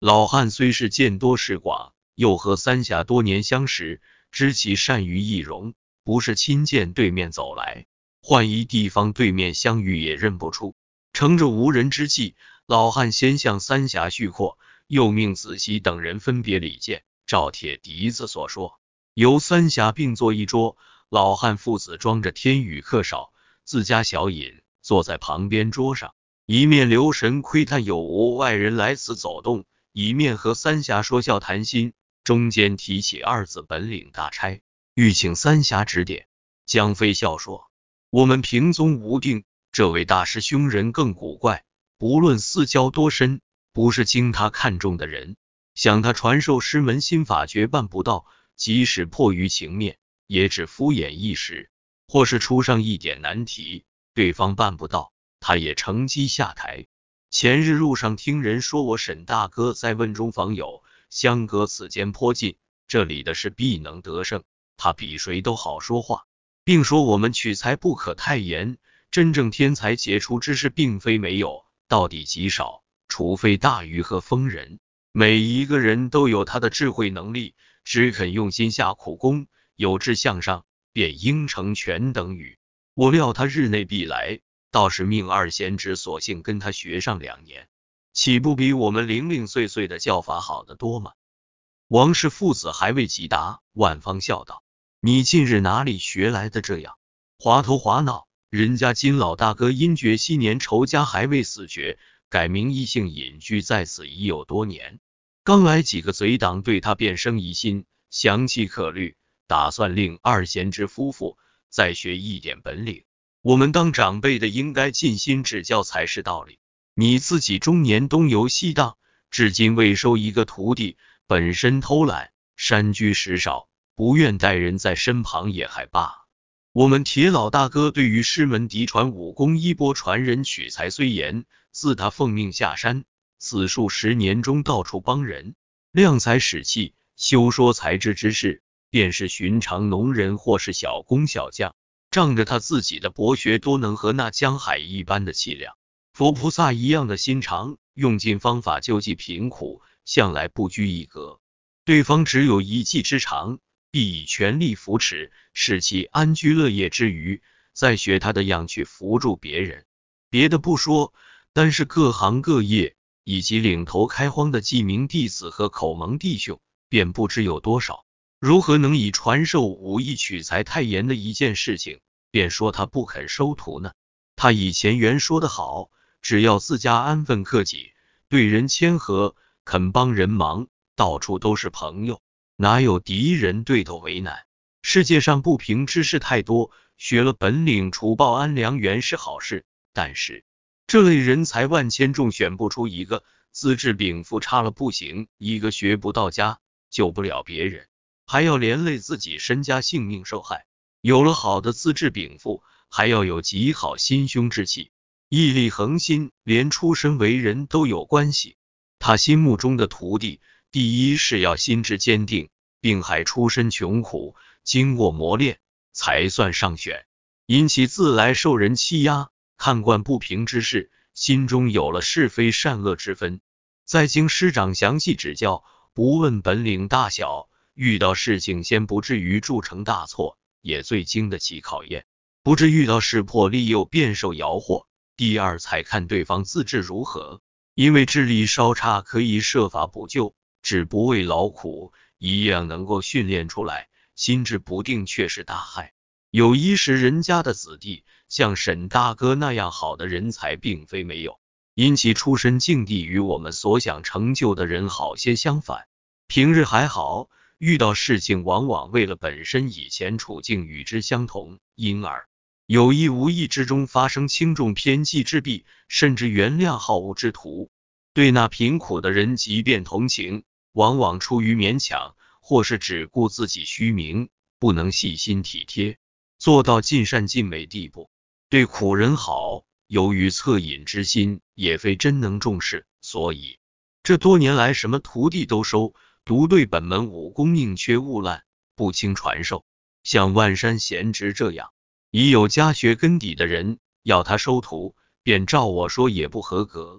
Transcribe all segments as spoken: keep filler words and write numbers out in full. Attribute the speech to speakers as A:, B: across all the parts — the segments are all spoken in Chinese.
A: 老汉虽是见多识广，又和三峡多年相识，知其善于易容，不是亲见对面走来，换一地方对面相遇也认不出。乘着无人之际，老汉先向三峡叙阔，又命子熙等人分别礼见，照铁笛子所说，由三峡并坐一桌。老汉父子装着天宇客少，自家小饮，坐在旁边桌上，一面留神窥探有无外人来此走动，一面和三峡说笑谈心，中间提起二子本领大差，欲请三峡指点。江飞笑说：我们平宗无定，这位大师兄人更古怪，不论私交多深，不是经他看中的人，想他传授师门心法绝办不到，即使迫于情面，也只敷衍一时，或是出上一点难题，对方办不到，他也乘机下台。前日路上听人说我沈大哥在问中访友，相隔此间颇近，这里的事必能得胜，他比谁都好说话，并说我们取材不可太严，真正天才杰出之士并非没有，到底极少，除非大鱼和疯人，每一个人都有他的智慧能力，只肯用心下苦功，有志向上，便应成全等语。我料他日内必来，倒是命二贤侄索性跟他学上两年，岂不比我们零零碎碎的教法好得多吗？王氏父子还未及答，万方笑道：你近日哪里学来的这样滑头滑脑？人家金老大哥因觉昔年仇家还未死绝，改名义姓，隐居在此已有多年，刚来几个贼党对他便生疑心，详细考虑，打算令二贤侄夫妇再学一点本领。我们当长辈的应该尽心指教才是道理，你自己中年东游西荡，至今未收一个徒弟，本身偷懒，山居食少，不愿带人在身旁也害罢。我们铁老大哥对于师门嫡传武功衣钵传人取材虽严，自他奉命下山，此数十年中到处帮人，量才使气，休说才智之事，便是寻常农人或是小工小匠，仗着他自己的博学多能和那江海一般的气量，佛菩萨一样的心肠，用尽方法救济贫苦，向来不拘一格。对方只有一技之长，必以全力扶持，使其安居乐业之余，再学他的样去扶助别人。别的不说，但是各行各业以及领头开荒的记名弟子和口蒙弟兄，便不知有多少。如何能以传授武艺取材太严的一件事情，便说他不肯收徒呢？他以前原说得好，只要自家安分克己，对人谦和，肯帮人忙，到处都是朋友，哪有敌人对头为难？世界上不平之事太多，学了本领除暴安良原是好事，但是这类人才万千中选不出一个，资质禀赋差了不行，一个学不到家，救不了别人，还要连累自己身家性命受害。有了好的资质禀赋，还要有极好心胸之气，毅力恒心，连出身为人都有关系。他心目中的徒弟，第一是要心智坚定，并还出身穷苦，经过磨练才算上选。因其自来受人欺压，看惯不平之事，心中有了是非善恶之分，再经师长详细指教，不问本领大小，遇到事情先不至于铸成大错，也最经得起考验，不至遇到事破例又便受摇惑。第二才看对方资质如何，因为智力稍差可以设法补救，只不畏劳苦，一样能够训练出来，心智不定却是大害。有衣食人家的子弟，像沈大哥那样好的人才并非没有，因其出身境地与我们所想成就的人好些相反，平日还好，遇到事情往往为了本身以前处境与之相同，因而有意无意之中发生轻重偏激之弊，甚至原谅好恶之徒。对那贫苦的人即便同情，往往出于勉强，或是只顾自己虚名，不能细心体贴，做到尽善尽美地步。对苦人好，由于恻隐之心，也非真能重视，所以这多年来什么徒弟都收，独对本门武功宁缺毋滥，不轻传授。像万山贤侄这样已有家学根底的人，要他收徒，便照我说也不合格。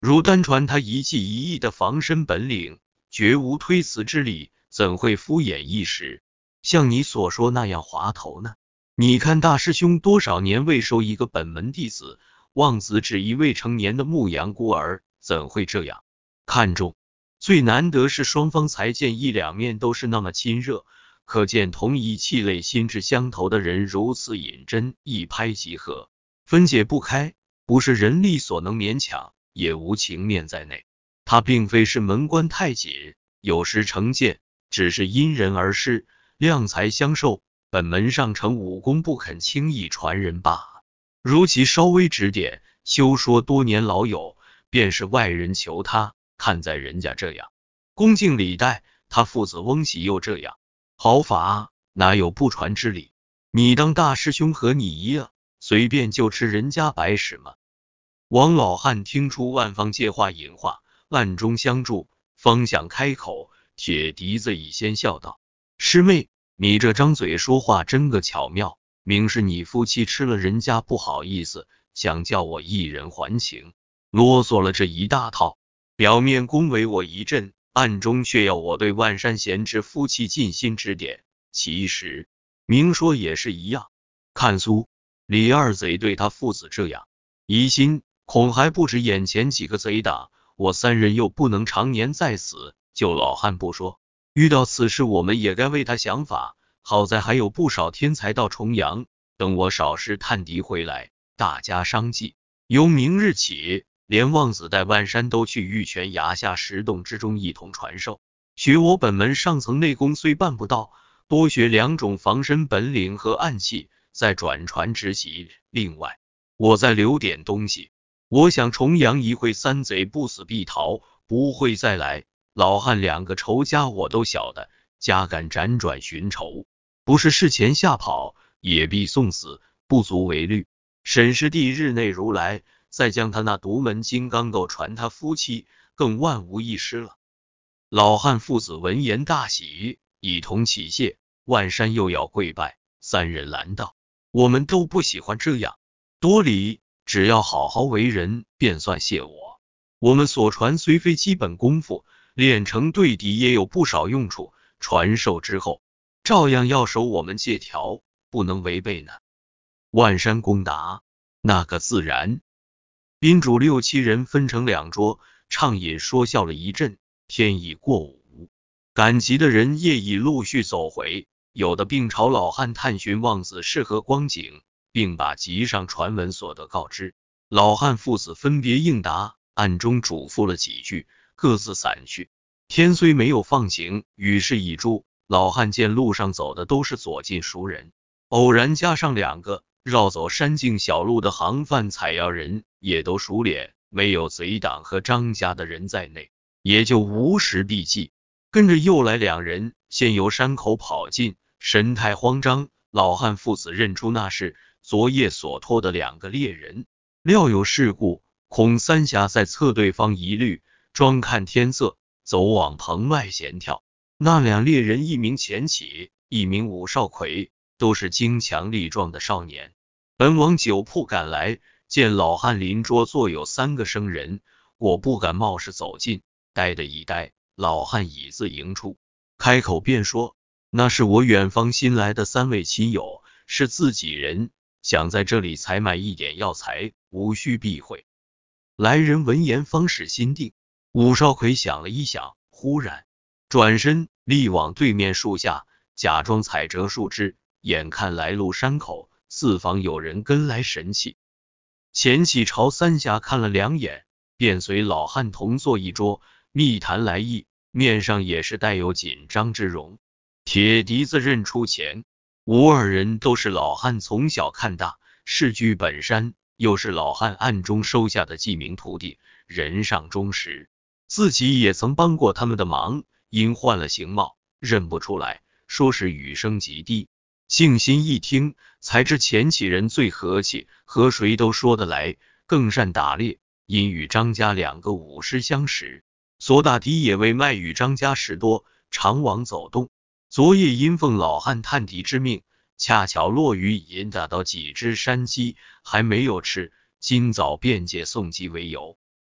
A: 如单传他一技一艺的防身本领，绝无推辞之理，怎会敷衍一时，像你所说那样滑头呢？你看大师兄多少年未收一个本门弟子，望子只一未成年的牧羊孤儿，怎会这样看重？最难得是双方才见一两面都是那么亲热，可见同一气类心智相投的人如此引针，一拍即合，分解不开，不是人力所能勉强，也无情面在内。他并非是门关太紧，有时成见，只是因人而施，量才相授，本门上乘武功不肯轻易传人罢了。如其稍微指点，休说多年老友，便是外人求他，看在人家这样恭敬礼待，他父子翁喜又这样好法，哪有不传之理？你当大师兄和你一样，随便就吃人家白食吗？王老汉听出万方借话引话，暗中相助，方想开口，铁笛子已先笑道：师妹，你这张嘴说话真个巧妙，明是你夫妻吃了人家不好意思，想叫我一人还情，啰嗦了这一大套，表面恭维我一阵，暗中却要我对万山贤之夫妻尽心指点，其实明说也是一样。看苏李二贼对他父子这样疑心，恐还不止眼前几个贼党，我三人又不能常年在死，就老汉不说，遇到此事我们也该为他想法。好在还有不少天才到重阳，等我少师探敌回来，大家商计，由明日起，连望子带万山都去玉泉崖下石洞之中一同传授，学我本门上层内功虽办不到，多学两种防身本领和暗器，再转传直习。另外我再留点东西，我想重阳一会三贼不死必逃，不会再来。老汉两个仇家我都晓得，家敢辗转寻仇，不是事前吓跑，也必送死，不足为虑。沈师弟日内如来，再将他那独门金刚斗传他夫妻，更万无一失了。老汉父子闻言大喜，一同起谢。万山又要跪拜，三人拦道：我们都不喜欢这样多礼，只要好好为人，便算谢我。我们所传虽非基本功夫，练成对敌也有不少用处，传授之后照样要守我们戒条，不能违背呢。万山公答：那个自然。宾主六七人分成两桌，畅饮说笑了一阵，天已过午，赶集的人夜已陆续走回，有的并朝老汉探寻望子是何光景，并把集上传闻所得告知。老汉父子分别应答，暗中嘱咐了几句，各自散去。天虽没有放晴，雨势已住，老汉见路上走的都是左近熟人，偶然加上两个绕走山径小路的行贩采药人，也都熟脸，没有贼党和张家的人在内，也就无时避忌。跟着又来两人，先由山口跑进，神态慌张。老汉父子认出那是昨夜所托的两个猎人，料有事故，恐三峡在测对方疑虑，专看天色，走往棚外闲跳。那两猎人一名钱起，一名武少魁，都是精强力壮的少年。本往酒铺赶来，见老汉邻桌坐有三个生人，我不敢冒失走近，呆的一呆。老汉椅子迎出，开口便说：那是我远方新来的三位亲友，是自己人，想在这里采买一点药材，无需避讳。来人闻言方始心定，武少魁想了一想，忽然转身立往对面树下，假装采折树枝，眼看来路山口，四方有人跟来神气。钱起朝三峡看了两眼，便随老汉同坐一桌，密谈来意，面上也是带有紧张之容。铁笛子认出钱吴二人都是老汉从小看大，世居本山，又是老汉暗中收下的记名徒弟，人上忠实，自己也曾帮过他们的忙，因换了形貌，认不出来，说是语声极低。静心一听，才知前几人最和气，和谁都说得来，更善打猎，因与张家两个武师相识，所打的也为卖与张家事多，常往走动。昨夜因奉老汉探敌之命，恰巧落雨引打到几只山鸡，还没有吃，今早便借送鸡为由，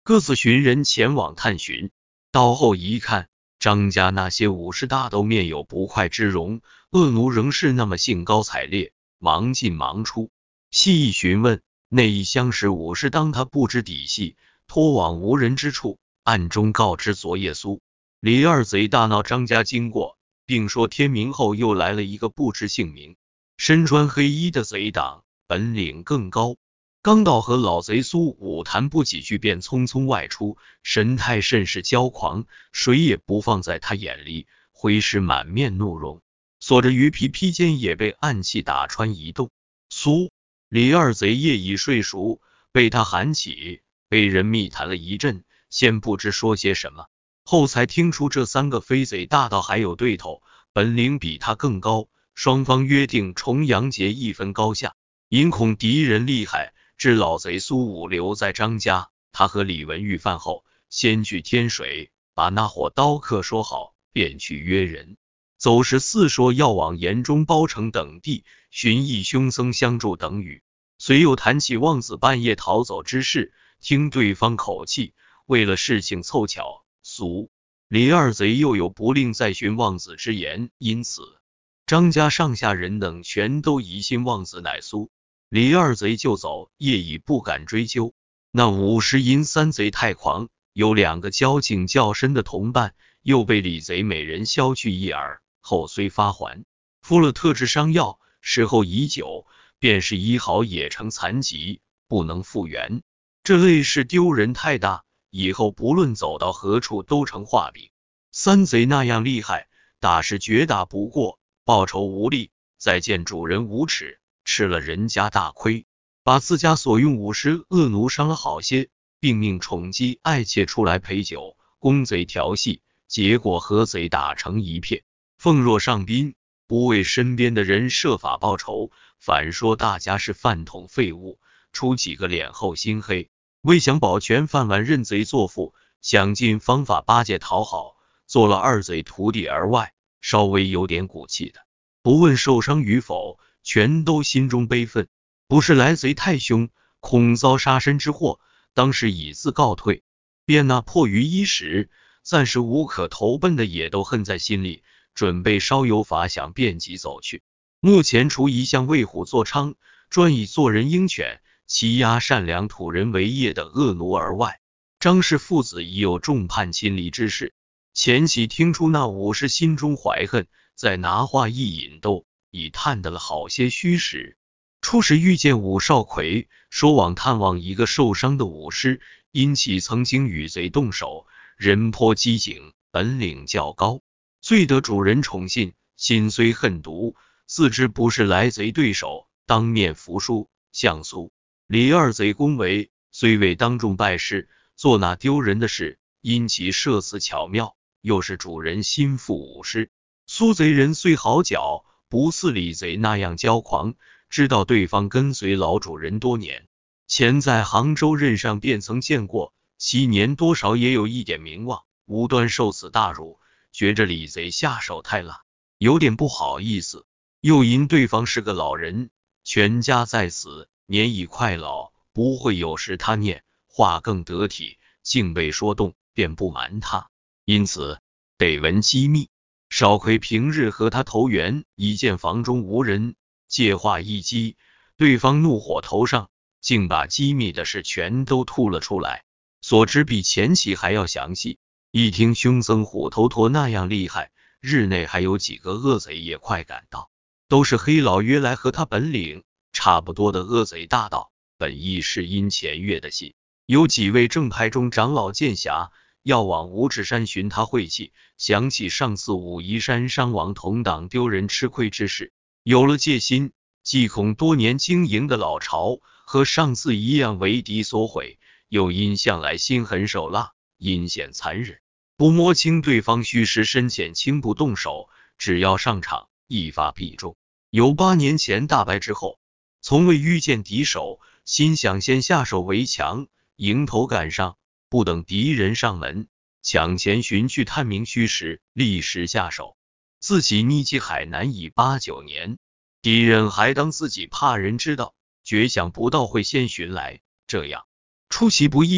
A: 各自寻人前往探寻。到后一看，张家那些武士大都面有不快之容，恶奴仍是那么兴高采烈，忙进忙出。细意询问，内一相识武士当他不知底细，拖往无人之处，暗中告知昨夜苏李二贼大闹张家经过，并说天明后又来了一个不知姓名、身穿黑衣的贼党，本领更高。刚到和老贼苏武谈不几句，便匆匆外出，神态甚是骄狂，谁也不放在他眼里，挥师满面怒容，锁着鱼皮披肩也被暗器打穿一洞。苏李二贼夜已睡熟，被他喊起，被人密谈了一阵，先不知说些什么，后才听出这三个飞贼大盗还有对头，本领比他更高，双方约定重阳节一分高下，因恐敌人厉害，致老贼苏武留在张家。他和李文玉饭后，先去天水，把那伙刀客说好，便去约人。走时似说要往延中、包城等地寻一凶僧相助等语，虽又谈起望子半夜逃走之事，听对方口气，为了事情凑巧，苏李二贼又有不令再寻望子之言，因此张家上下人等全都疑心望子乃苏李二贼就走，夜已不敢追究。那五十因三贼太狂，有两个交情较深的同伴，又被李贼每人削去一耳，后虽发还，敷了特制伤药，事后已久，便是医好也成残疾，不能复原。这类事丢人太大，以后不论走到何处都成画饼。三贼那样厉害，打是绝打不过，报仇无力，再见主人无耻，吃了人家大亏，把自家所用武师恶奴伤了好些，并命宠姬爱妾出来陪酒，供贼调戏，结果和贼打成一片，奉若上宾，不为身边的人设法报仇，反说大家是饭桶废物，出几个脸厚心黑，为想保全饭碗，认贼作父，想尽方法巴结讨好，做了二贼徒弟而外，稍微有点骨气的，不问受伤与否，全都心中悲愤，不是来贼太凶，恐遭杀身之祸，当时以自告退，便那迫于一时，暂时无可投奔的也都恨在心里，准备稍有法想便即走去。目前除一向为虎作伥，专以做人鹰犬，欺压善良土人为业的恶奴而外，张氏父子已有众叛亲离之事。前期听出那武士心中怀恨，再拿话一引逗，已探得了好些虚实。初时遇见武少奎，说往探望一个受伤的武师，因其曾经与贼动手，人颇机警，本领较高，最得主人宠信，心虽恨毒，自知不是来贼对手，当面服输，向苏李二贼恭维，虽未当众拜师，做那丢人的事，因其设辞巧妙，又是主人心腹武师，苏贼人虽好狡，不似李贼那样骄狂，知道对方跟随老主人多年，前在杭州任上便曾见过，昔年多少也有一点名望，无端受此大辱，觉着李贼下手太辣，有点不好意思。又因对方是个老人，全家在此，年已快老，不会有时他念，话更得体，竟被说动，便不瞒他，因此得闻机密。少亏平日和他投缘，一见房中无人，借话一激，对方怒火头上，竟把机密的事全都吐了出来，所知比前期还要详细。一听凶僧虎头陀那样厉害，日内还有几个恶贼也快赶到，都是黑老约来和他本领差不多的恶贼大盗，本意是因前月的信，有几位正派中长老剑侠要往无指山寻他晦气，想起上次武夷山伤亡同党丢人吃亏之事，有了戒心，既恐多年经营的老巢和上次一样为敌所毁，又因向来心狠手辣，阴险残忍，不摸清对方虚实深浅，轻不动手，只要上场一发必中。有八年前大败之后，从未遇见敌手，心想先下手为强，迎头赶上，不等敌人上门，抢前寻去探明虚实，立时下手。自己匿迹海南已八九年，敌人还当自己怕人知道，绝想不到会先寻来，这样出其不意，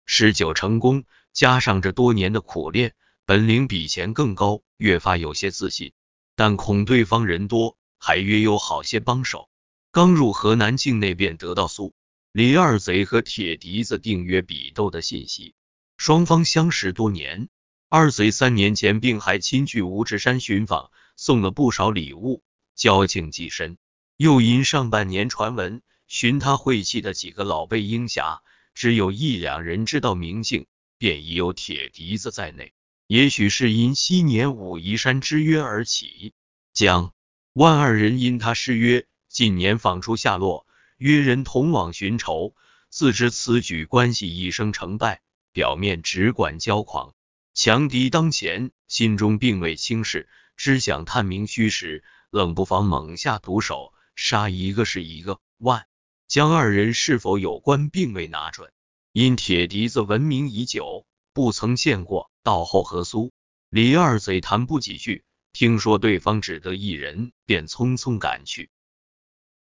A: 施酒成功，加上这多年的苦练，本领比前更高，越发有些自信。但恐对方人多，还约有好些帮手。刚入河南境内，便得到苏李二贼和铁笛子订约比斗的信息。双方相识多年，二贼三年前并还亲去五指山寻访，送了不少礼物，交情极深。又因上半年传闻，寻他晦气的几个老辈鹰侠，只有一两人知道名姓，便已有铁笛子在内。也许是因昔年武夷山之约而起，蒋万二人因他失约，近年访出下落，约人同往寻仇。自知此举关系一生成败，表面只管骄狂，强敌当前，心中并未轻视，只想探明虚实，冷不防猛下毒手，杀一个是一个。万江二人是否有关，并未拿准，因铁笛子闻名已久，不曾见过。到后和苏李二贼谈不几句，听说对方只得一人，便匆匆赶去。